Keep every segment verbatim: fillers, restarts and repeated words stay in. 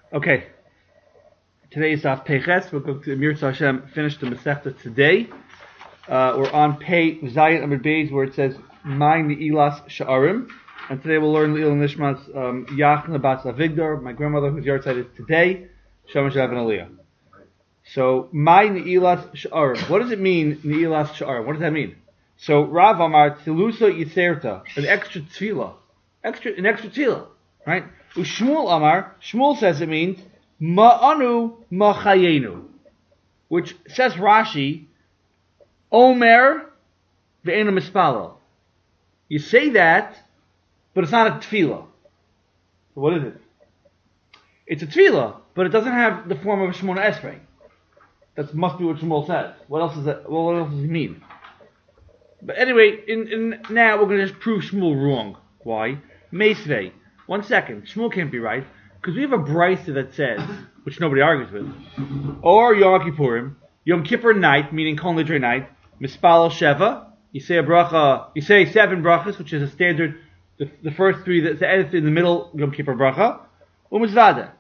Okay, today is Daf Peiches. We're going to Mir Hashem finish the Masechta today. Uh, we're on Pei Zayin Amud Beis where it says My Ne'ilas Sha'arim, and today we'll learn Le'il Nishmas um, Yachna Bas Avigdor, my grandmother whose yard site is today, Shamash Av and Aliyah. So My Ne'ilas Sha'arim. What does it mean Ne'ilas Sha'arim? What does that mean? So Rav Amar Tilusa Yiserta, an extra tefillah, extra an extra tefillah, right? Ushmuel Amar, Shmuel says it means Ma'anu Machayenu, which says Rashi, Omer ve'enu mispalel. You say that, but it's not a tefillah. So what is it? It's a tefillah, but it doesn't have the form of a Shemona Esrei. That must be what Shmuel says. What else is that? Well, what else does he mean? But anyway, in, in now we're going to just prove Shmuel wrong. Why? Meisvei. One second. Shmuel can't be right, because we have a brisa that says, which nobody argues with, or Yom Kippurim, Yom Kippur night, meaning Kol Nidre night, Mispalel Sheva, you say a bracha, you say seven brachas, which is a standard, the, the first three, that's the end in the middle, Yom Kippur bracha, Umizvada.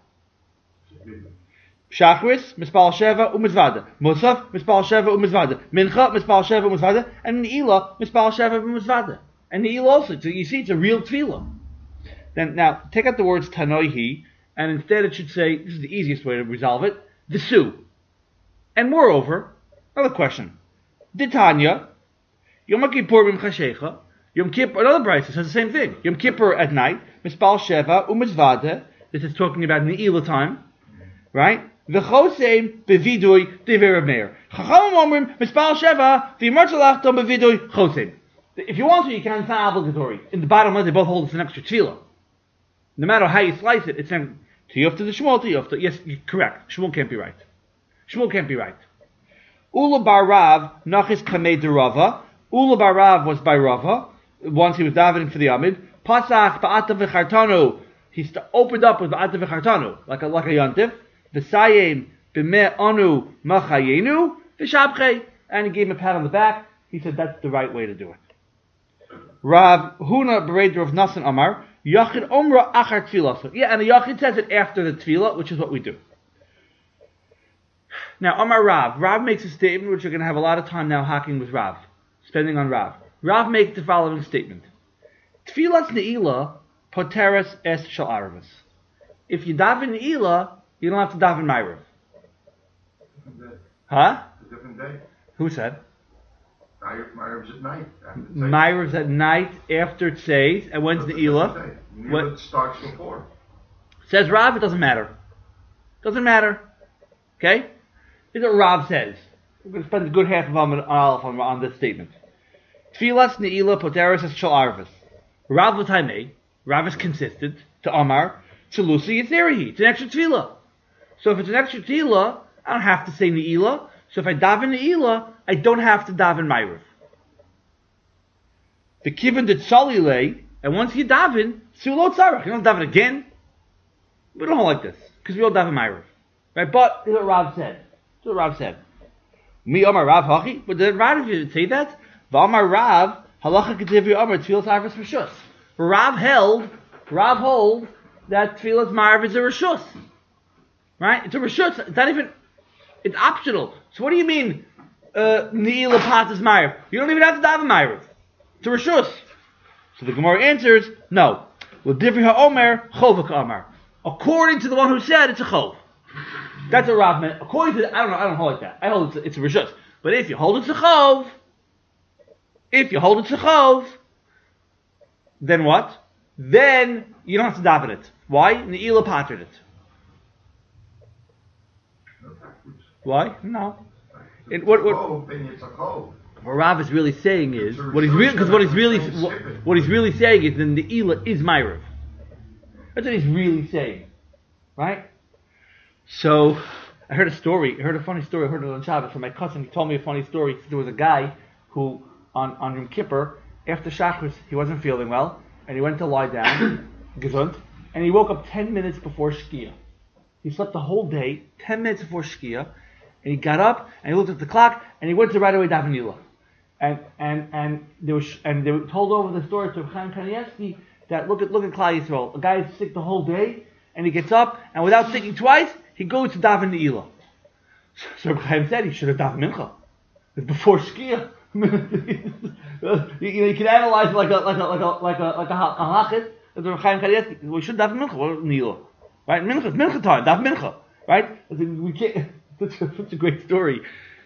Shachris, Mispalel Sheva, Umizvada. Musaf, Mispalel Sheva, Umizvada. Mincha, Mispalel Sheva, Umizvada. And Ne'ilah, Mispalel Sheva, Umizvada. And Ne'ilah also, so you see, it's a real tefillah. Then now, take out the words Tanoihi, and instead it should say, this is the easiest way to resolve it, Visu. And moreover, another question. Ditanya, Yom Kippur B'mchashecha, Yom Kippur, another brisa says the same thing. Yom Kippur at night, Mispal Sheva, Umizvada, this is talking about Ne'ilah time, right? V'choseim bevidui dever meir. Chachamim omrim, Mispal Sheva, v'yimartzalach tom bevidui choseim. If you want to, you can, it's not obligatory. In the bottom line, they both hold it's an extra tefillah. No matter how you slice it, it's an tiyuf to the Shmuel, tiyuf to, yes, you're correct. Shmuel can't be right. Shmuel can't be right. Ula bar Rav, nachis kamei de Rava. Ula bar Rav was by Rava. Once he was davening for the Amid. Pasach ba'ata v'chartanu. He st- opened up with ba'ata v'chartanu, like a, like a yontif. V'sayim b'meh anu machayenu v'shabchei. And he gave him a pat on the back. He said that's the right way to do it. Rav Huna Bereder of Nasan Amar, Yachid Omra Achar Tfilah. Yeah, and the Yachid says it after the Tfilah, which is what we do. Now, Amar Rav. Rav makes a statement which we're going to have a lot of time now hacking with Rav, spending on Rav. Rav makes the following statement. Tfilas Ne'ilah Poteres Es Shal Arvus. If you daven Ne'ilah, you don't have to daven Ma'ariv. Huh? A different day. Who said? Ma'ariv's at night. Ma'ariv's at night after Tzeis, and when's Ne'ilah? Ne'ilah starts before. Says Rav, it doesn't matter. Doesn't matter. Okay? This is what Rav says. We're going to spend a good half of Amud Aleph on, on this statement. Tfilas Ne'ilah Poteres Es Shal Arvus. Rav L'Taimei. Rav is consistent to Amar. To Lucy Yitzerihi. It's an extra tefillah. So if it's an extra tefillah, I don't have to say Ne'ilah. So if I daven Ne'ilah, I don't have to daven Ma'ariv. The kivan that Salilei, and once you daven, Sulot Sarach. You don't daven again. We don't hold like this, because we all daven Ma'ariv. Right? But, this is what Rav said. This is what Rav said. Mi Amar Rav Hachi, but did Rav say that? V'Amar Rav, Halacha K'tivri Amar, Tfilas Arvus Rishus. Rav held, Rav hold, that Tfilas Ma'ariv is a Rishus. Right? It's a Rishus. It's not even, it's optional. So what do you mean, uh, Ne'ilah Patas Ma'ariv? You don't even have to daven Ma'ariv. It's a Rishus. So the Gemara answers, no. L'divri ha'omer, chov ha'amar. According to the one who said, it's a chov. That's a Rav meant. According to, the, I don't know, I don't hold like that. I hold it's a, it's a Rishus. But if you hold it's a chov, if you hold it's a chov, then what? Then you don't have to daven it. Why? Ne'ilah patred it. Why? No. It, what, what, what Rav is really saying is what he's really because what he's really what, what he's really saying is then the Ne'ilah is Ma'ariv. That's what he's really saying, right? So I heard a story. I heard a funny story. I heard it on Shabbos from my cousin. He told me a funny story. There was a guy who on on Yom Kippur after Shachris he wasn't feeling well and he went to lie down, gesund, and he woke up ten minutes before Shkia. He slept the whole day, ten minutes before Shkia. And he got up and he looked at the clock and he went to right away daven Ne'ilah. And and and they were sh- and they were told over the story to Chaim Kanievsky that look at look at Klal Yisrael. A guy is sick the whole day and he gets up and without thinking twice, he goes to daven Ne'ilah. So Reb Chaim said he should have davened Mincha. It's before Shkia. you know, you can analyze it like a like a like a like a like a halachit. Reb Chaim Kanievsky, we should daven Mincha. What Ne'ilah? Right? Mincha, it's Mincha time. Daven Mincha. Right? We can't. That's a, that's a great story.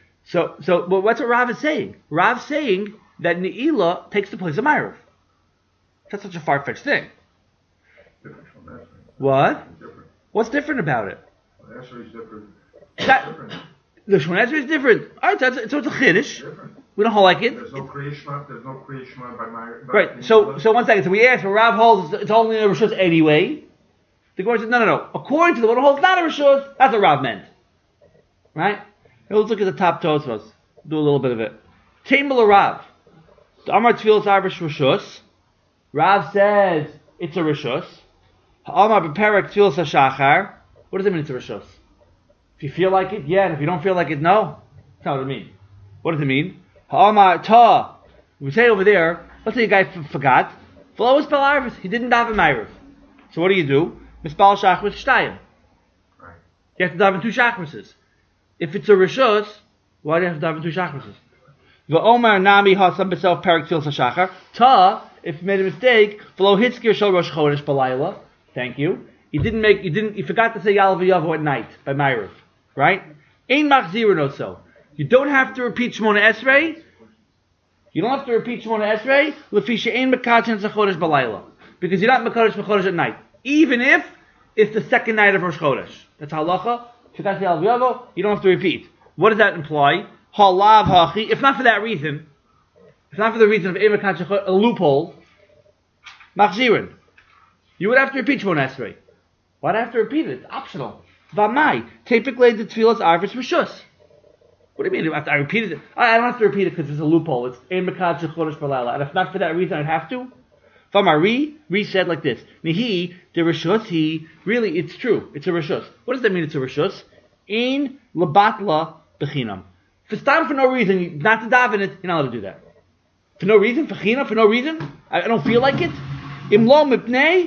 So so, but what's what Rav is saying? Rav's saying that Ne'ilah takes the place of Ma'ariv. That's such a far-fetched thing. Different from that. What? Different. What's different about it? Well, the Esrei is different. That, different. the Shemona Esrei is different. All right, that's, so it's a chiddush. Different. We don't like it. There's no Kriyishma. There's no Kriyishma by my. By Right. So so one second. So we asked, well, Rav holds it's only a rishus anyway. The Gemara says no, no, no. According to the one who holds not a rishus, that's what Rav meant. Right. Now let's look at the top Tosfos. Do a little bit of it. Tamil Rav. The Amar Tfilas Arvish Rishus. Rav says it's a rishus. Amar Beperek Tfilas HaShachar. What does it mean it's a rishus? If you feel like it, yeah. And if you don't feel like it, no. That's not what it means. What does it mean? Ha'amar ta. We say over there, let's say a guy f- forgot. V'lo was Arvis. He didn't daven Ma'ariv. So what do you do? Mispal Shachris Shtayim. Right. You have to daven two Shachrises. If it's a rishus, why do you have to daven two Shachrises? V'omar nami hasam b'self perik tfilas hashachar. Ta, if you made a mistake, v'lo hitzkir shel Rosh Chodesh b'layla. Thank you. You didn't make, you didn't, you forgot to say Yalav Yavo at night by Ma'ariv. Right? Ein machzir no so. You don't have to repeat Shemona Esrei. You don't have to repeat Shemona Esrei. L'fisha ein mekachen zachodesh b'layla, because you're not mekadosh b'chodesh at night, even if it's the second night of Rosh Chodesh. That's halacha. You don't have to repeat. What does that imply? Halav hachi. If not for that reason, if not for the reason of ein mekachen a loophole, machzirin, you would have to repeat Shemona Esrei. Why do I have to repeat it? It's optional. V'amai typically the tefillas arvis rishus. What do you mean? I repeated it. I don't have to repeat it because it's a loophole. It's ein mekad shechodesh b'layla, and if not for that reason, I'd have to. Famari, Ri said like this: Nihi the rishus. He really, it's true. It's a rishus. What does that mean? It's a rishus. Ein lebatla bechinam. If it's time for no reason, not to daven it, you're not allowed to do that. For no reason, for china, for no reason. I, I don't feel like it. Imlo mipnei.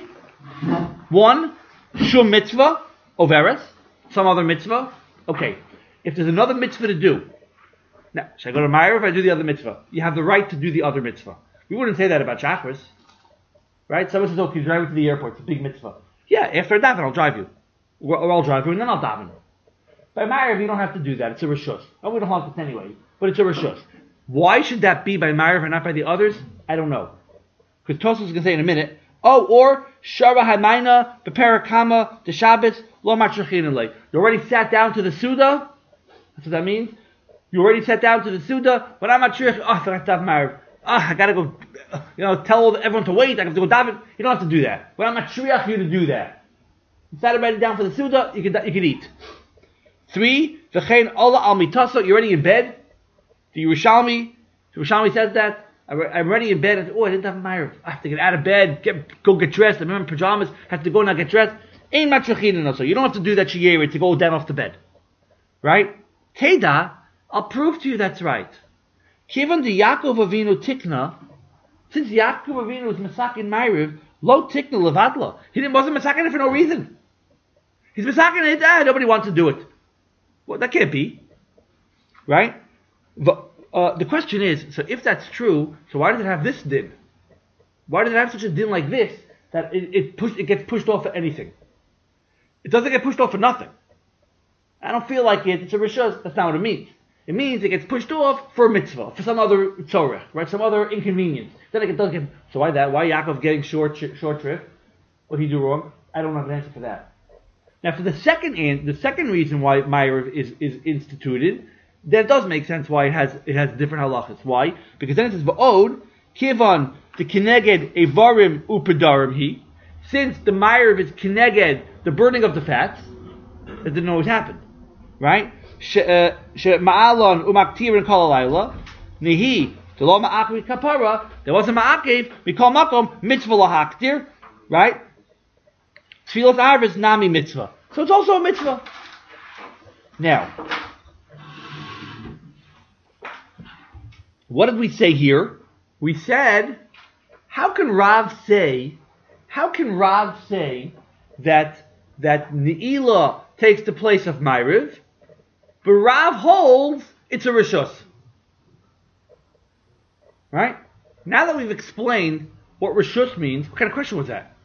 One shum mitzvah overes. Some other mitzvah. Okay. If there's another mitzvah to do, now, should I go to Ma'ariv if I do the other mitzvah? You have the right to do the other mitzvah. We wouldn't say that about Shachris. Right? Someone says, okay, drive me to the airport. It's a big mitzvah. Yeah, after I daven, I'll drive you. Or, or I'll drive you, and then I'll daven. By Ma'ariv, you don't have to do that. It's a rishus. Oh, we don't like this anyway, but it's a rishus. Why should that be by Ma'ariv and not by the others? I don't know. Because Tosfos is going to say in a minute, oh, or Shara Hamaina, Beperakama, the Shabbos, Lo Matrachinalei. You already sat down to the Suda. That's what that means. You already sat down to the Suda, but I'm not sure. Oh, I forgot to have Ma'ariv. Ah, I gotta go, you know, tell everyone to wait. I have to go daven. You don't have to do that. But I'm not shriach you to do that. You sat already down for the Suda, you can you can eat. Three, v'chein ola al mitasa. You're already in bed. The Yerushalmi, the Yerushalmi says that. I'm already in bed. I said, oh, I didn't have Ma'ariv. I have to get out of bed, get go get dressed. I'm in pajamas. Have to go now get dressed. Ain't matrachin so. You don't have to do that shiyeri to go down off the bed, right? Teda, I'll prove to you that's right. Kivan the Yaakov Avinu tikna, since Yaakov Avinu was masakin Ma'ariv, lo tikna levadla. He didn't wasn't masakin it for no reason. He's masakin it. Ah, nobody wants to do it. Well, that can't be, right? The, uh, the question is, so if that's true, so why does it have this din? Why does it have such a din like this that it it, push, it gets pushed off for anything? It doesn't get pushed off for nothing. I don't feel like it. It's a rishus. That's not what it means. It means it gets pushed off for a mitzvah, for some other tzorech, right? Some other inconvenience. Then it does get. So why that? Why Yaakov getting short short shrift? What did he do wrong? I don't have an answer for that. Now, for the second the second reason why Ma'ariv is is instituted, that does make sense. Why it has it has different halachas. Why? Because then it says va'od kivan the kineged evarim upedarim he. Since the Ma'ariv is kineged the burning of the fats, that didn't always happen. Right? Ma'alon umaktir and kolalayla nihi lo ma'akev kapara. There was a ma'akev. We call makom mitzvah lahaktir. Right? Tfilas arvis nami mitzvah. So it's also a mitzvah. Now, what did we say here? We said, how can Rav say? How can Rav say that that Ne'ilah takes the place of Ma'ariv, but Rav holds it's a Rishus. Right? Now that we've explained what Rishus means, what kind of question was that?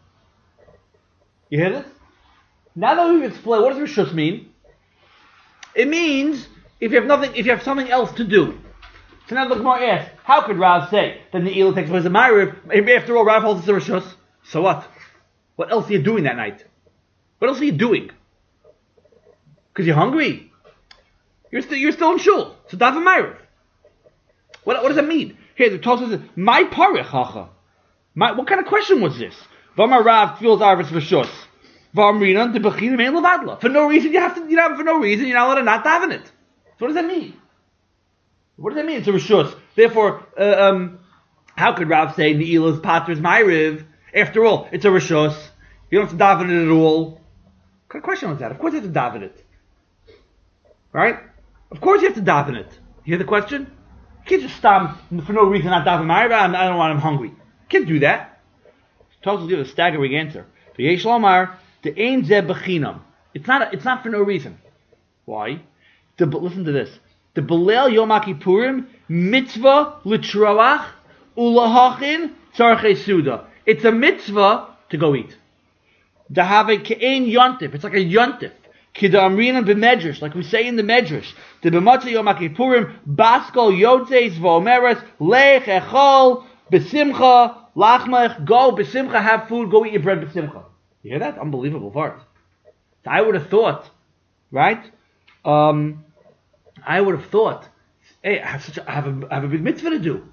You hear this? Now that we've explained what does Rishus mean, it means if you have nothing, if you have something else to do. So now the Gemara asks, how could Rav say that Ne'ilah takes place of Ma'ariv? After all, Rav holds it's a Rishus. So what? What else are you doing that night? What else are you doing? Because you're hungry. You're still you're still in shul. So daven Ma'ariv. What what does that mean? Here the Tosfos says, "My parich hacha." My what kind of question was this? V'amar Rav feels arvis v'shus. V'amrinan debechinim ein levadla. For no reason you have to. You know, for no reason you're not allowed to not daven it. So what does that mean? What does that mean? It's a rishus. Therefore, uh, um, how could Rav say Ne'ilah's pater's Ma'ariv? After all, it's a rishus. You don't have to daven it at all. What kind of question was that? Of course you have to daven it. Right? Of course you have to daven it. You hear the question? You can't just stop for no reason not daven Ma'ariv. I don't want. I'm hungry. You can't do that. Tosfos gives a staggering answer. V'yesh lomar the ein zeh bechinam. It's not. A, it's not for no reason. Why? The, listen to this. The Belel Yom HaKippurim mitzvah l'troach ulahachin tzarchei suda. It's a mitzvah to go eat. To have a ke'ein yontif. It's like a yontif. Kida amrinan b'medrash, like we say in the medrash. The b'matzah Yom HaKippurim baskol yotzeis v'omeres lech echol b'simcha lachmach. Go b'simcha, have food. Go eat your bread b'simcha. You hear that? Unbelievable part. So I would have thought, right? Um, I would have thought, hey, I have such a, I have a, I have a big mitzvah to do.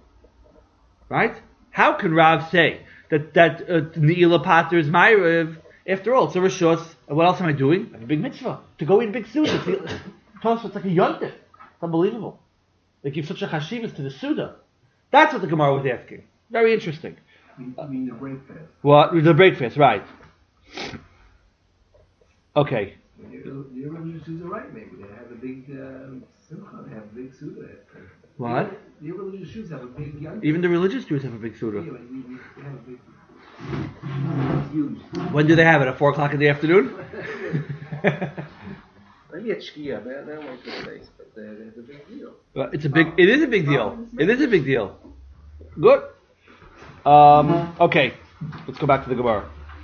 Right? How can Rav say that that uh, Ne'ilah pater is Ma'ariv? After all, it's a rishus. And what else am I doing? I have a big mitzvah to go eat a big suda. It's, it's like a yontif. It's unbelievable. They give such a chashivas to the suda. That's what the Gemara was asking. Very interesting. I mean the breakfast. What? The breakfast, right? Okay. You you religious Jews are right, maybe. They have a big um, simcha, they have a big suda. What? The religious Jews have a big yontif. Even the religious Jews have a big suda. Yeah, like we, we, they have a big. It's huge. When do they have it? At four o'clock in the afternoon? Maybe at Shkia, they they don't like the place, but uh, it's a big deal. Well, it's a big. It is a big deal. It is a big deal. Good. Um, okay, let's go back to the Gemara.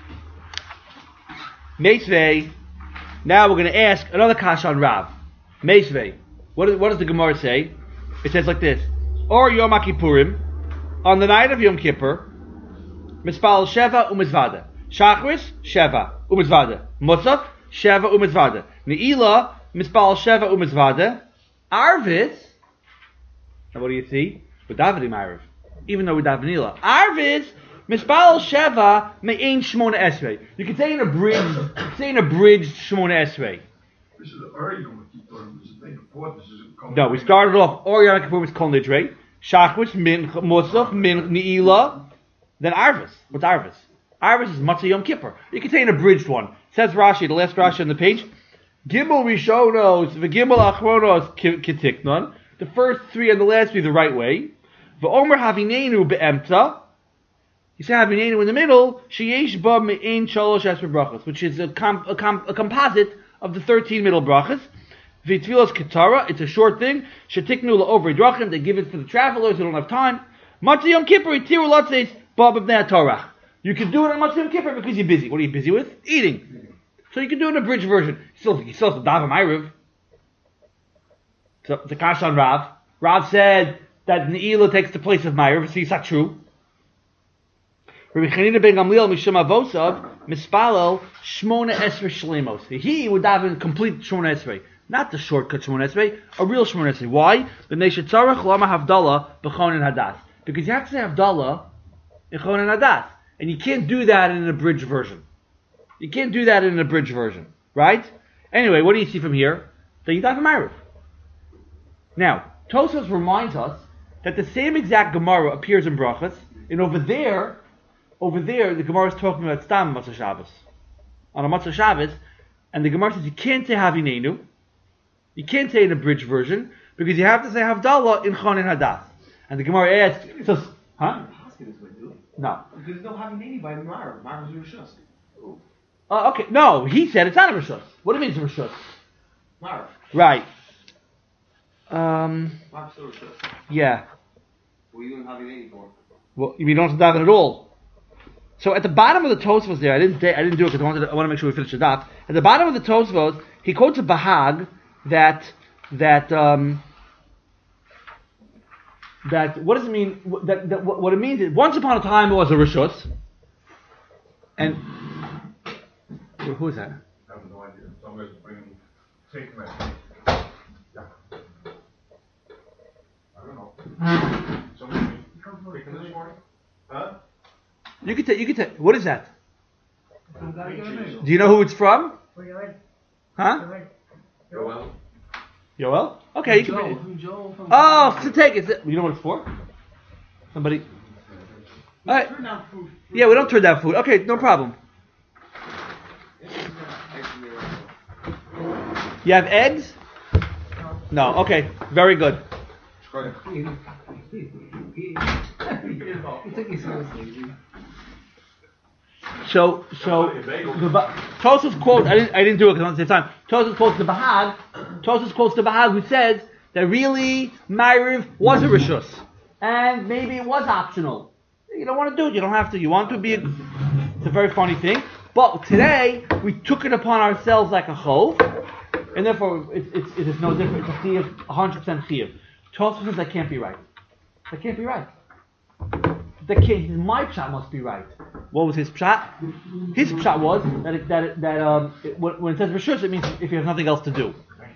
Meisvei. Now we're going to ask another kasha on Rav. Meisvei. What, is, what does the Gemara say? It says like this: Or Yom HaKippurim, on the night of Yom Kippur, Mispal Sheva Umizvada. Shachris Sheva Umizvada. Musaf Sheva Umizvada. Ne'ilah Mispal Sheva Umizvada. Arvis. Now what do you see? We're davening Ma'ariv, even though we're davening Ne'ilah. Arvis Mispal Sheva Me'ein Shmona Esrei. You can say in a bridge, you can say in a bridge Shmona Esrei. This is already Yom Kippur. This is the fourth. This is No, we started off Or Yom Kippur was Kol Nidrei, Shachris Min Musaf Min Ne'ilah, then Arvis. What's Arvis? Arvis is Matzah Yom Kippur. You can say an abridged one. It says Rashi, the last Rashi on the page, Gimel Rishonos v'Gimel Achronos Kitiknon. The first three and the last three the right way. V'Omer Havinenu be'emta. You say Havinenu in the middle. Sheyesh ba me'ein shalosh esper brachas, which is a, comp, a, comp, a composite of the thirteen middle brachas. V'Tfilos Ketara. It's a short thing. Shetiknu la'ovri drachim. They give it for the travelers who don't have time. Matzah Yom Kippur itiru latzes ba b'bnei Torah. You can do it on Matzah Yom Kippur because you're busy. What are you busy with? Eating. So you can do it in a bridge version. You still, you still have to daven Ma'ariv. So the kasha on Rav. Rav said that Ne'ilah takes the place of Ma'ariv. See, it's not true. Rabbi Chanina ben Gamliel Mishum Avosav Mispalel Shmona Esrei Shlemos. He would daven complete Shmona Esrei, not the shortcut Shmona Esrei, a real Shmona Esrei. Why? The Neshet Tzarech Lama Havdalah B'Chonin Hadas. Because you have to say Havdalah in Chonin Hadas, and you can't do that in an abridged version. You can't do that in an abridged version, right? Anyway, what do you see from here? That you daven Ma'ariv. Now, Tosfos reminds us that the same exact Gemara appears in Brachas, and over there, over there, the Gemara is talking about Stam Matzah Shabbos. On a Matzah Shabbos, and the Gemara says you can't say Havinenu, you can't say an abridged version, because you have to say Havdalah in Chonin Hadas. And the Gemara asks, so, huh? No. There's no Havineni by Ma'ariv. Ma'ariv is Rishus. Uh, okay, no, he said it's not a rishus. What do you mean it's a rishus? Marv. Right. Um. Marv still Rishus. Yeah. What are you doing Havineni for? Well, you don't have to daven at all. So at the bottom of the Tosfos there, I didn't I didn't do it because I wanted to, I want to make sure we finish the daf. At the bottom of the Tosfos, he quotes a Bahag that that um that what does it mean? That, that what, what it means is once upon a time it was a rishus, and who is that? I have no idea. Somebody's bringing take me. Yeah. I don't know. Somebody picking this morning? Huh? You could take you could take what is that? From that guy, Do you know who it's from? Huh? Well, Yoel? Okay, you can. Joe, bring it. from Joe, from Oh, to take it. You know what it's for? Somebody. All right. Turn down food. Yeah, we don't turn down food. Okay, no problem. You have eggs? No. Okay, very good. He took it seriously. So, so the Ba- Tosfos quote. I didn't. I didn't do it because I don't have time. Tosfos quotes the Bahag. Tosfos quotes the Bahag, who says that really Ma'ariv was a rishus, and maybe it was optional. You don't want to do it. You don't have to. You want to be. A, it's a very funny thing. But today we took it upon ourselves like a chov, and therefore it's it's it is no different. It's a chiyuv, one hundred percent chiyuv. Tosfos says that can't be right. That can't be right. That can't. My pshat must be right. What was his pshat? His pshat was that it, that it, that um it, when when it says rishus, it means if you have nothing else to do.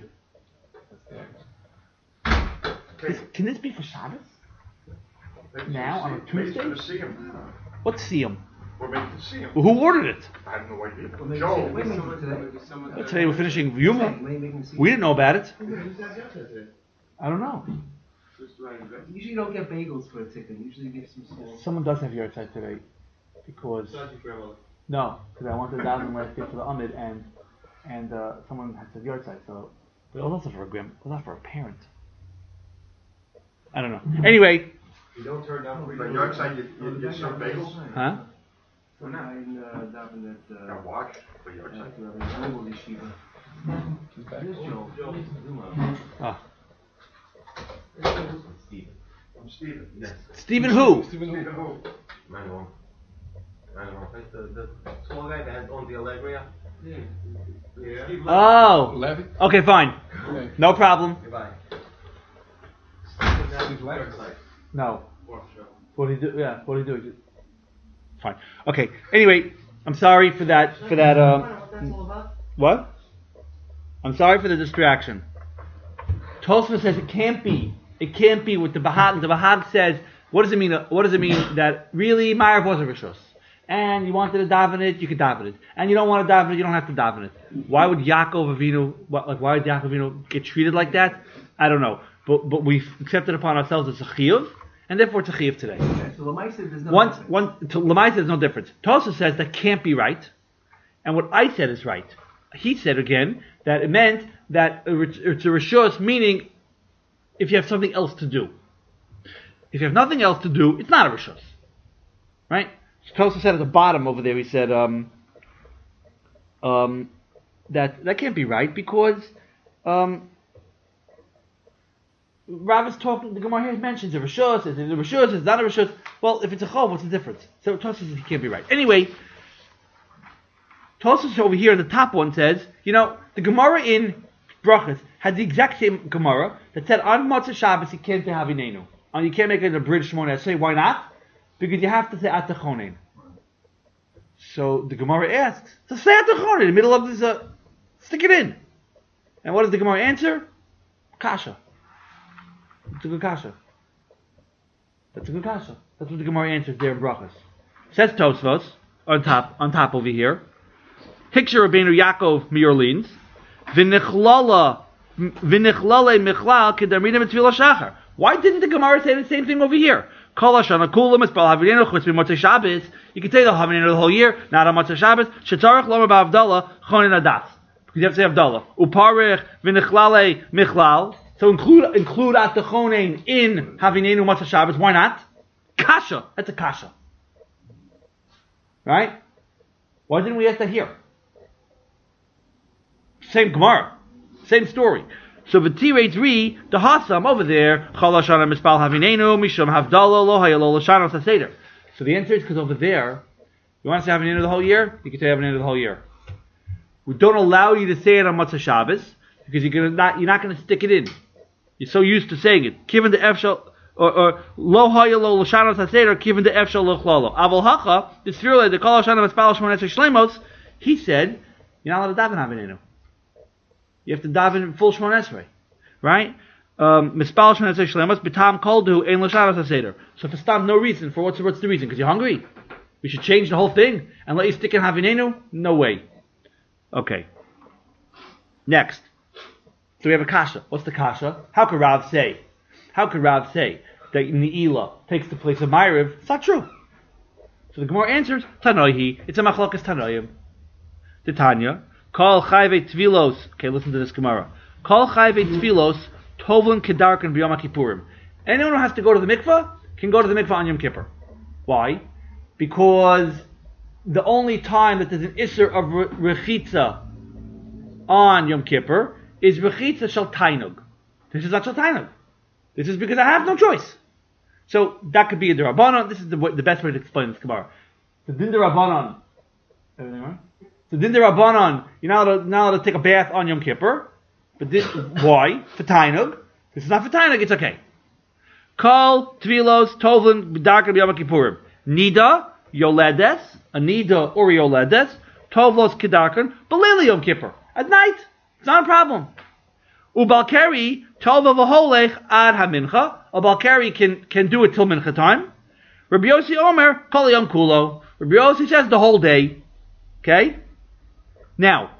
This, can this be for Shabbos? Now, on a Tuesday? Maybe to see him. What's siyum? Or maybe to see him. Well, who ordered it? I have no idea. Well, maybe Joe. Wait a minute today. Well, today we're finishing Yuma. Maybe make him see- We didn't know about it. I don't know. Usually you don't get bagels for a ticket. Usually you get some small. Someone does have yard side today because no, because I wanted to daven last day for the Amid and and uh, someone had to yard side. So it was also for a grim, it was not for a parent. I don't know. Anyway, You don't turn down food. But yard side, you, you get some bagels. huh? We're not in uh, daven at uh, Now watch for yard side. at the Bible yeshiva. Here's Joe. Oh. I'm Stephen. Yes. Stephen who? Stephen who? Manuel. Manuel. The, the small guy that had on the Allegria. Yeah. Yeah. Oh. Levy? Okay, fine. Okay. No problem. Goodbye. No. What do you do? Yeah. What do you do? Fine. Okay. Anyway, I'm sorry for that. For that. Um, what? I'm sorry for the distraction. Tosfos says it can't be. It can't be with the Bahag. The Bahag says, what does it mean? What does it mean that really Ma'ariv was a rishus, and you wanted to daven it, you could daven it, and you don't want to daven it, you don't have to daven it. Why would Yaakov Avinu? What, like why would Yaakov Avinu get treated like that? I don't know. But but we've accepted upon ourselves it's a chiyuv, and therefore it's a chiyuv today. Okay, so Lamai said there's no Once difference. one to Lamai says no difference. Tosfos says that can't be right, and what I said is right. He said again that it meant that it's a rishus, meaning if you have something else to do. If you have nothing else to do, it's not a rishus, right? Tosfos said at the bottom over there. He said um, um, that that can't be right because um, Rav is talking. The Gemara here mentions a rishus. Is it a rishus? Is it not a rishus? Well, if it's a chov, what's the difference? So Tosfos says he can't be right. Anyway, Tosfos over here in the top one says, you know, the Gemara in Brachas had the exact same Gemara that said on Motzei Shabbos you can't say Havinenu. And you can't make it a bridge Shmoneh Esrei. Why not? Because you have to say Atachonin. So the Gemara asks, so say Atachonin in the middle of this, uh, stick it in. And what does the Gemara answer? Kasha. It's a good kasha. That's a good kasha. That's what the Gemara answers there in Brachas. Says Tosfos on top, on top over here. Picture Rabbeinu Yaakov Miorlins. V'nichlala, v'nichlale michlal kedarmina mitzvila shachar. Why didn't the Gemara say the same thing over here? Kol hashana kulam es bal havinenu chutz b'motzei Shabbos. You can say the havinenu the whole year, not on Motzei Shabbos. Shetzarach lomer ba'avdala chonin adas. Because you have to say avdala. Uparich v'nichlale michlal. So include include at the chonin in havinenu Motzei Shabbos. Why not? Kasha. That's a kasha. Right? Why didn't we ask that here? Same Gemara. Same story. So v'tirei ri the hasam over there. Chol hashana mispal havinenu mishum havdala lo hayalo l'shanos haseder. So the answer is because over there, you want to say havinenu the whole year? You can say havinenu the whole year. We don't allow you to say it on Motzei Shabbos because you're gonna not you're not going to stick it in. You're so used to saying it. Given the efshal or lo hayalo l'shanos haseder. Given the efshal lo chlolo. Avol hacha the sfirule the kol hashana mispal shmon esrei shlemos. He said you're not allowed to daven havinenu. You have to daven full Shmon Esrei, right? Mispal Shmon Esrei Shlemos b'tam koldu ein l'shabbos haseder. So for stam, no reason. For what's what's the reason? Because you're hungry. We should change the whole thing and let you stick in havinenu? No way. Okay. Next, so we have a kasha. What's the kasha? How could Rav say? How could Rav say that Ne'ilah takes the place of Ma'ariv? It's not true. So the Gemara answers Tanoihi. It's a machlokas Tanoim. The Tanya. Kol chayve tvilos. Okay, listen to this Gemara. Kol chayve tvilos tovlin kedarkan b'yom kippurim. Anyone who has to go to the mikvah can go to the mikvah on Yom Kippur. Why? Because the only time that there's an isser of rechitza on Yom Kippur is rechitza shel tainug. This is not shel tainug. This is because I have no choice. So that could be a derabanan. This is the, the best way to explain this Gemara. The din derabanan. Everything right? So din derabanan, you're not allowed, not allowed to take a bath on Yom Kippur. But this, why? For tainug. This is not for tainug, it's okay. Kol, tvilos, tovlin, b'darkan b'yom kippurim. Nida, yoledes, a nida or yoledes, tovlos kedarkan, b'leili Yom Kippur. At night. It's not a problem. Ubalkari, tova v'holech ad ha-mincha. A balkari can, can do it till mincha time. Rabbi Yossi Omer, kol yom kulo. Rabbi Yossi says the whole day. Okay? Now,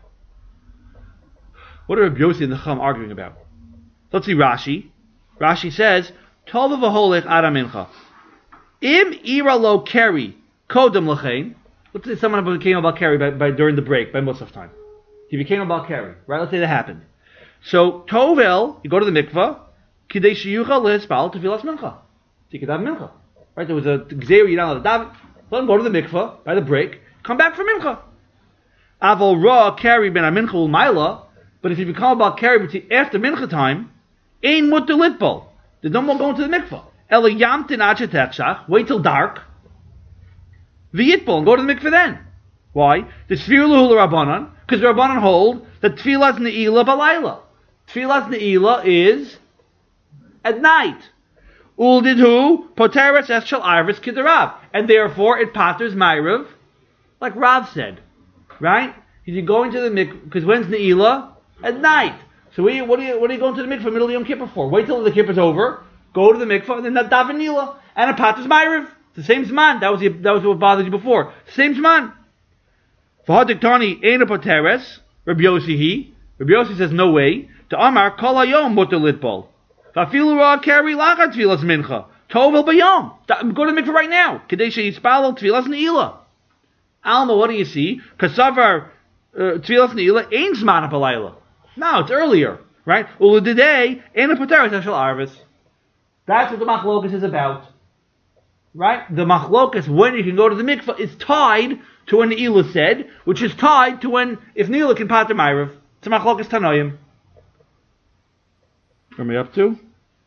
what are Rabbi Yossi and the Chum arguing about? Let's see Rashi. Rashi says, Tova v'holech ad ha-mincha. Im ira lo keri kodem l'chein. Let's say someone became a balkari by, by, during the break, by Musaf time. He became a balkari, right? Let's say that happened. So, Tovel, you go to the mikvah, kidei sheyuchal lehispal tefilas mincha. So you can daven mincha. Right? There was a gzeir, you're not allowed to daven. Let him go to the mikvah, by the break, come back for mincha. Avol ra kari ben ha-mincha u'mayla, but if you become a balkari after mincha time, ein mutter litbol. There's no more going to the mikvah. Ela yamtin ad shetechshach, wait till dark. V'yitbol, and go to the mikvah then. Why? The Sfir Luhu Rabbanan, because the Rabbanan hold that Tfilas Ne'ilah Balayla. Tfilas Ne'ilah is at night. Uldidhu Poteres Eschel Arvis Kidarav. And therefore it patters Ma'ariv, like Rav said. Right? You're going to the mikvah, because when's Ne'ilah? At night. So what are, you, what, are you, what are you going to the mikvah middle of Yom Kippur for? Wait till the Kippur's over, go to the mikvah, and then daven Ne'ilah. And it patters Ma'ariv. It's the same Zman. That was, the, that was what bothered you before. Same Zman. V'hadiktani eina poteres, Rabbi Yossi he. Rabbi Yossi says no way. To Amar kol hayom mutter litbol. V'afilu ra kari lachat tfilas mincha. Tovel bayom. Go to the mikveh right now. Kedei sheyispalo tfilas ne'ilah. Alma, what do you see? Kasavar tfilas ne'ilah ein zman habalayla. No, it's earlier, right? Uludidei eina poteres eshel arvis. That's what the machlokas is about. Right? The machlokas, when you can go to the mikveh, is tied to when Ne'ilah said, which is tied to when, if Ne'ilah can pater Ma'ariv. It's a machlokas Tanoim. Where am I up to?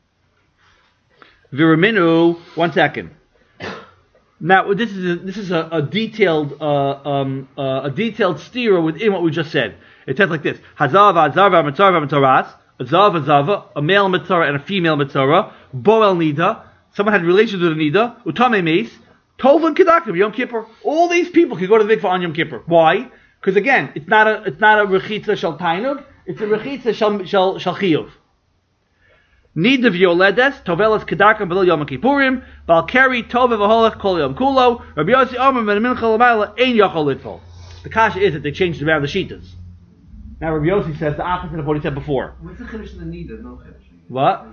Viraminu, one second. Now, this is a, this is a, a detailed uh, um, uh, a detailed steer within what we just said. It says like this: Hazav, Hazava, Mitzara, Mitzaras, Hazav, Hazava, a male Mitzara and a female Mitzara, Boel Nida. Someone had relations with a Nida, Utame Meis, Tovlan Kedakim, Yom Kippur. All these people can go to the mikvah on Yom Kippur. Why? Because again, it's not a it's not a rechitza shel tainug, it's a rechitza shel shel shel chiyuv. Nida v'yoledes, Tovelas Kedakim b'lil Yom Kippurim, Balkari Tove v'holech kol Yom Kulo, Rabbi Yossi Omer ben Mincha l'mayla ein yachol litfol. The kasha is that they changed around the shitas. Now Rabbi Yossi says the opposite of what he said before. What's the chiddush of the Nida? No chiddush. What?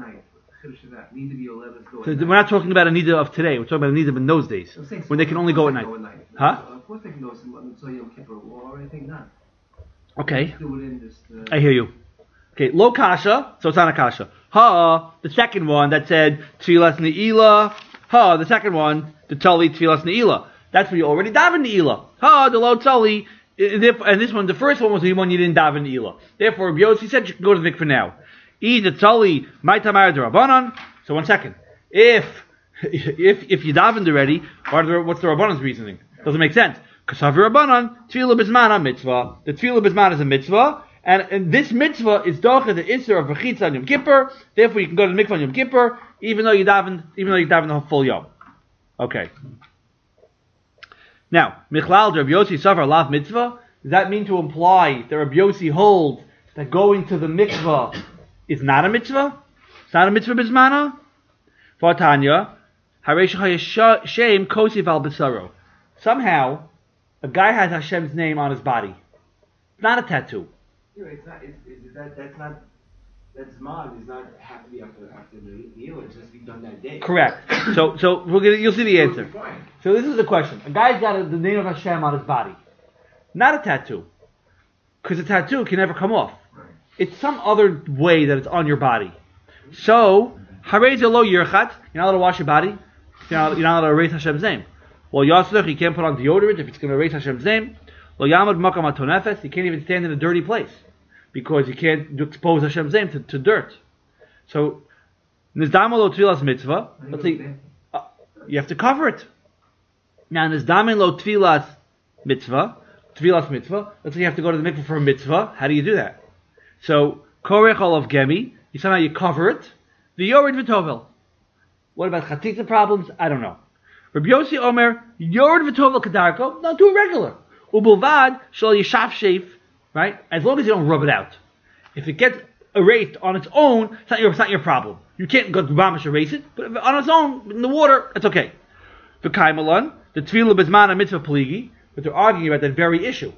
So we're not talking about a nida of today. We're talking about a nida in those days when they can only go at night. Huh? Of course they can go to Yom Kippur or anything not. Okay. Do it in this, uh, I hear you. Okay, lo kasha, so it's not a kasha. Ha, the second one that said tfilas ne'ilah. Ha, the second one, the tali tfilas ne'ilah. That's where you already daven ne'ilah. Ha, the lo tali, And this one, the first one was the one you didn't daven Ila. Therefore, Rabbi Yossi said you can go to the mikveh now. Either tzali my tamar derabanan. So one second. If if if you davened already, what the, what's the rabbanan's reasoning? Doesn't make sense. Kasav rabbanan tefillah bisman mitzvah. The tefillah bisman is a mitzvah, and, and this mitzvah is docha the isser of v'chitza on Yom Kippur. Therefore, you can go to the mikveh on Yom Kippur, even though you davened, even though you davened the whole full yom. Okay. Now, Michlal Rabbi Yossi Safar Lav Mitzvah, does that mean to imply that Rabbi Yossi holds that going to the mikvah is not a mitzvah? It's not a mitzvah bismana? Vatanya, Haresh Shem Kosif al Besaro. Somehow, a guy has Hashem's name on his body. It's not a tattoo. Yeah, it's not. It's, it's, that, that's not. That's man. Does not have to be after after the meal. It's just be done that day. Correct. So, so we're gonna. You'll see the answer. So this is the question. A guy's got a, the name of Hashem on his body, not a tattoo, because a tattoo can never come off. It's some other way that it's on your body. So, Harei lo yirchat. You're not allowed to wash your body. You're not, you're not allowed to erase Hashem's name. Well, Yasluch, you can't put on deodorant if it's going to erase Hashem's name. Lo yamad makam atonefes. You can't even stand in a dirty place because you can't expose Hashem's name to, to dirt. So, nizdama lo tfilas mitzvah. Let's see. Uh, you have to cover it. Now, nizdama lo tfilas mitzvah. Tfilas mitzvah. Let's say you have to go to the mikveh for a mitzvah. How do you do that? So, korech olav gemi. You somehow you cover it. The yored v'tovel. What about chatzitza problems? I don't know. Rabbi Yossi Omer, yored v'tovel kadarko. No, do it regular. Ubulvad shal yishav sheif. Right? As long as you don't rub it out. If it gets erased on its own, it's not your, it's not your problem. You can't go to Ramish erase it, but if on its own, in the water, it's okay. The kaimalon, the tefillah bezman mitzvah pligi, but they're arguing about that very issue.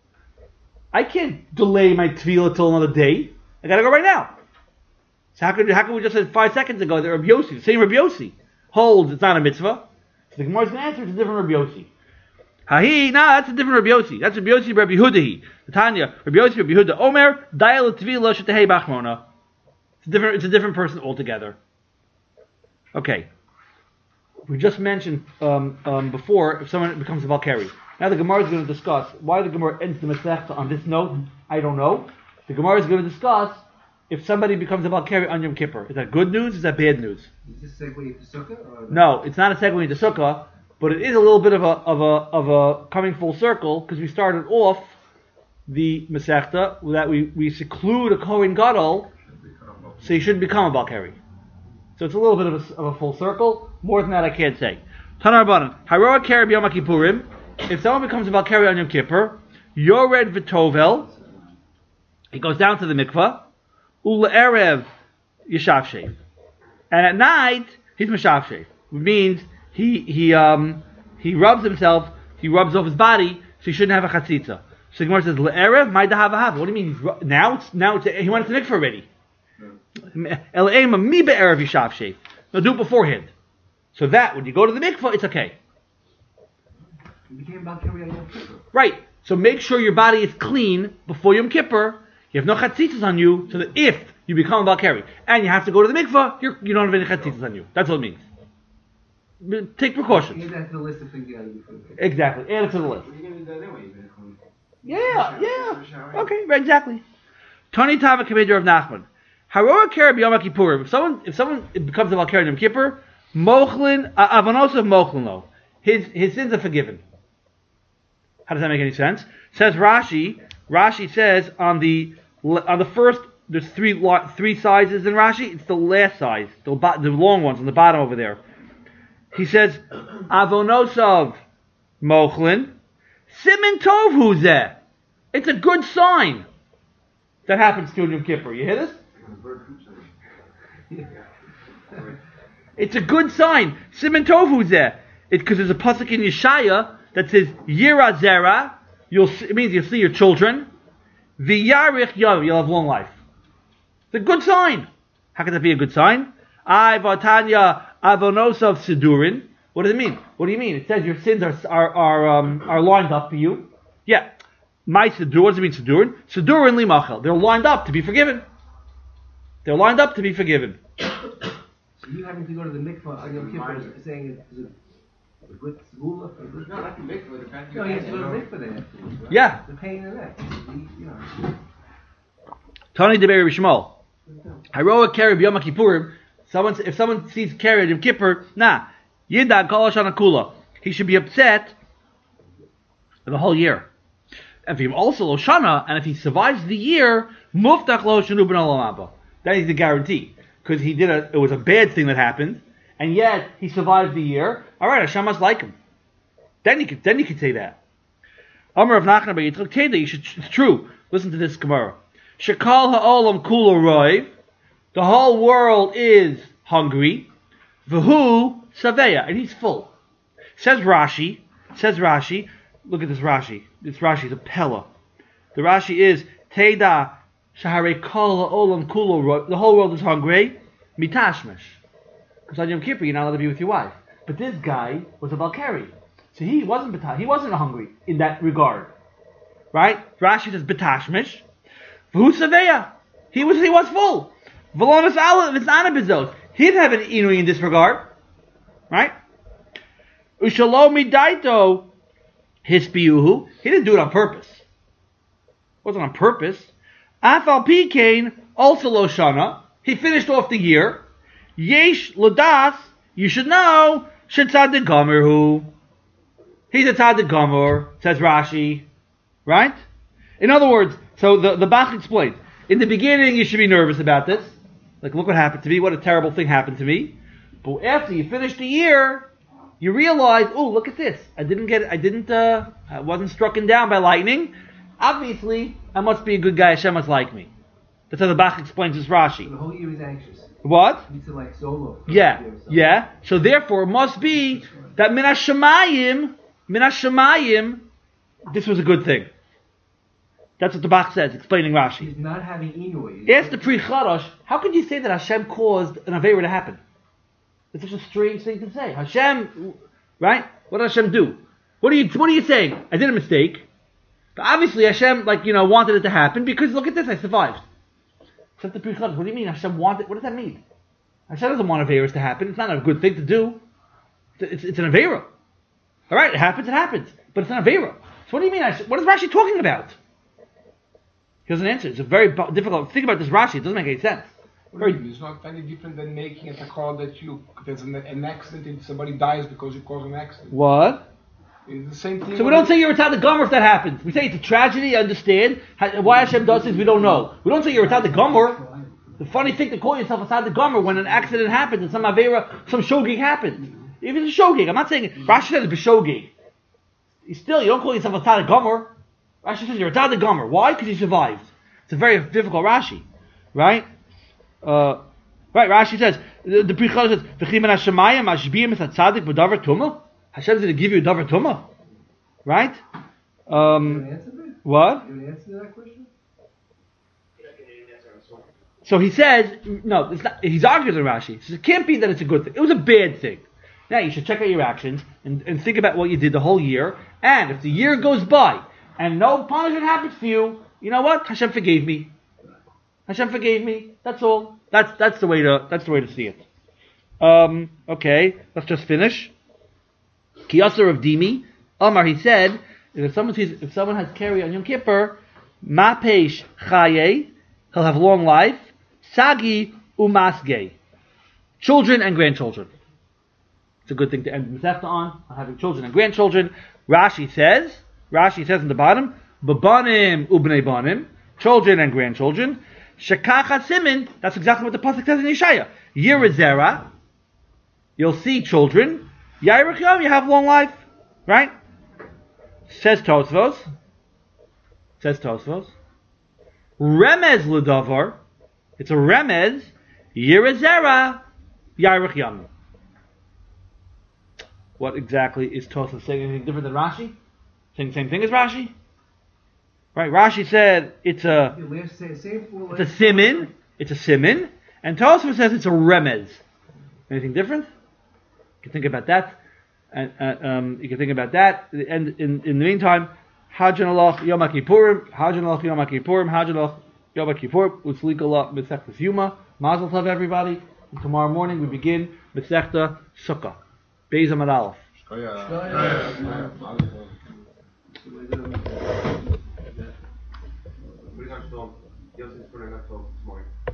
I can't delay my tefillah till another day. I gotta go right now. So how could how could we just say five seconds ago that Rabbi Yossi, the same Rabbi Yossi, holds it's not a mitzvah? So the Gemara's going to answer it's a different Rabbi Yossi. Hahi, nah, that's a different Rabbi Yossi. That's Rabbi Yossi, Rabbi Hudahi. The Tanya, Rabbi Yossi, Rabbi Huda, Omer, Dial Tvila Shetehei Bachmona. It's a different. It's a different person altogether. Okay. We just mentioned um, um, before if someone becomes a Valkyrie. Now the Gemara is going to discuss why the Gemara ends the Masechta on this note. I don't know. The Gemara is going to discuss if somebody becomes a Valkyrie on Yom Kippur. Is that good news? Is that bad news? Is this segue into Sukkah? Or no, it's not a segue into Sukkah, but it is a little bit of a of a of a coming full circle because we started off the Masechta that we, we seclude a Kohen Gadol, so he shouldn't become a Valkyrie. So it's a little bit of a, of a full circle. More than that, I can't say. Tanar Banan, Haroa Keri B'Yom Kippurim. If someone becomes a Valkyrie on Yom Kippur, Yored V'Tovel, he goes down to the mikvah. Ula Erev Yishav Shev, and at night he's Mishav Shev. Which means he he um he rubs himself, he rubs off his body, so he shouldn't have a chatzitza. So the Gemara says Le'erev my dahava. What do you mean? He's ru- now it's now it's he went to the mikvah already. El Eima mi be'erev Yishav Shev. No, do it beforehand. So that when you go to the mikvah, it's okay. You became Valkyrie on Yom Kippur. Right. So make sure your body is clean before Yom Kippur. You have no chatzitzas on you, so that if you become a Valkyrie and you have to go to the mikvah, you're, you don't have any chatzitzas on you. That's what it means. But take precautions. Add that to the list of things you got to do for the mikvah. Exactly. Add it to the list. You're going to do that anyway. You're going to Yeah, yeah. Okay, right, exactly. Tony Tava Commander of Nachman. Haroa Keri B'Yom Kippurim. If someone if someone becomes a Valkyrie on Yom Kippur, Mochlin Avanos of Mochlin lo. His his sins are forgiven. How does that make any sense? Says Rashi. Rashi says on the on the first, there's three three sizes in Rashi. It's the last size, the, the long ones on the bottom over there. He says, Avonosov Mochlin, Simin Tov Huzeh. It's a good sign. That happens to Yom Kippur. You hear this? It's a good sign. Simin Tov Huzeh. Because there's a pasuk in Yeshaya that says Yira Zera. You'll see, it means you'll see your children. V'yarich yav, you'll have long life. It's a good sign. How can that be a good sign? I vatanya avonosov sidurin. What does it mean? What do you mean? It says your sins are are are, um, are lined up for you. Yeah. My sidur. What does it mean sidurin? Sidurin limachel. They're lined up to be forgiven. They're lined up to be forgiven. So you having to go to the mikvah on Yom Kippur is saying it's a The good segula for the good. No, not the mikveh, the fact No, he has to go to know. mikveh then afterwards, right? Yeah. The pain in the neck. You know. Tani de Rabbi Shmuel. Heroic carry b'Yom Kippurim. Someone, if someone sees carry Yom Kippur, nah, Yida Kol Shana Kula. He should be upset the whole year. And if he also lo shana, and if he survives the year, muftach lo shanu ben olam haba. That is the guarantee, because he did a. It was a bad thing that happened, and yet he survived the year. All right, Hashem must like him. Then you could, then you could say that. Amar of Nachman bar Yitzchak Teda. You should. It's true. Listen to this Gemara. Shekal ha'olam kulo roiv. The whole world is hungry. V'hu saveya, and he's full. Says Rashi. Says Rashi. Look at this Rashi. This Rashi is a Pella. The Rashi is Teda Shahare Kol Olam Kulo. The whole world is hungry. Mitashmesh. Because on Yom Kippur you're not allowed to be with your wife. But this guy was a Balkari, so he wasn't beta- he wasn't hungry in that regard, right? Rashi says Betashmesh. V'hu Saveya. He was he was full. V'lonas Ala V'zana He didn't have an inui in this regard, right? Ushalomi Daito. Hispiuhu. He didn't do it on purpose. It wasn't on purpose. Afal Pikain, also Loshana. He finished off the year. Yesh Ladas, you should know, Shetzad Gomer who. He's a Tzad Gomer, says Rashi. Right? In other words, so the, the Bach explains. In the beginning, you should be nervous about this. Like, look what happened to me. What a terrible thing happened to me. But after you finish the year, you realize, oh, look at this. I didn't get, I didn't, uh, I wasn't struck down by lightning. Obviously, I must be a good guy. Hashem must like me. That's how the Bach explains this Rashi. So the whole year he's anxious. What? He needs to like solo. Yeah, yeah. So therefore, it must be that Min HaShamayim, Min HaShamayim, this was a good thing. That's what the Bach says, explaining Rashi. He's not having inui. Ask the Pri Chadash, how could you say that Hashem caused an Aveira to happen? It's such a strange thing to say. Hashem, right? What did Hashem do? What are you, what are you saying? I did a mistake. But obviously Hashem, like, you know, wanted it to happen because look at this, I survived. Except the Pri Chadash, what do you mean Hashem wanted, what does that mean? Hashem doesn't want Aveiras to happen. It's not a good thing to do. It's, it's an Aveira. Alright, it happens, it happens. But it's an Aveira. So what do you mean, Hashem, what is Rashi talking about? He doesn't answer. It's a very difficult, think about this Rashi, it doesn't make any sense. Very, it's not any different than making it a call that you there's an, an accident and somebody dies because you caused an accident. What? It's the same thing. So we don't say you're a Tzad Gomer if that happens. We say it's a tragedy, understand. Why Hashem does things we don't know. We don't say you're a Tzad Gomer. The funny thing to call yourself a Tzad Gomer when an accident happens and some Avera, some Shogig happens. Even a Shogig. I'm not saying, Rashi says it's B'Shogig. Still, you don't call yourself a Tzad Gomer. Rashi says you're a Tzad Gomer. Why? Because you survived. It's a very difficult Rashi. Right? Uh, right, Rashi says, the, the Pri Chadash says, V'chim en Hashemayim ashbiyim es hatzadik b'davar tumah? Hashem's going to give you a davar tumah. Right? Um, You answer that? what? You answer that question? So he says, no, it's not, he's arguing with Rashi. He says, it can't be that it's a good thing. It was a bad thing. Now you should check out your actions and, and think about what you did the whole year. And if the year goes by and no punishment happens to you, you know what? Hashem forgave me. Hashem forgave me. That's all. That's that's the way to that's the way to see it. Um, okay, let's just finish. Kiyasar of Dimi, Omar, he said, if someone sees, if someone has carry on Yom Kippur, Mapesh Chaye, he'll have long life. Sagi Umasge, children and grandchildren. It's a good thing to end Masechta on, on having children and grandchildren. Rashi says, Rashi says in the bottom, Babanim Ubnei Banim, children and grandchildren. Shekacha Simin, that's exactly what the pasuk says in Yeshaya. Yerizera, you'll see children. Yairach Yom, you have long life, right? Says Tosfos. Says Tosfos. Remez L'davar, it's a remez. Yerizera, Yairach Yom. What exactly is Tosfos saying? Anything different than Rashi? Saying the same thing as Rashi? Right, Rashi said it's a it's a simin, it's a simin, and Tosfos says it's a remez. Anything different? You can think about that, and uh, um, you can think about that. And in, in the meantime, Hajjan Alach Yom Kippurim, Hajjan Alach Yom Kippurim, Hajjan Alach Yom Kippur, Utzlik Allah Masechta Yuma. Mazel Tov, everybody. And tomorrow morning we begin Masechta Sukkah, Beis Amud Aleph. Oh yeah. Obrigado, Tom. Deus te espere na tua.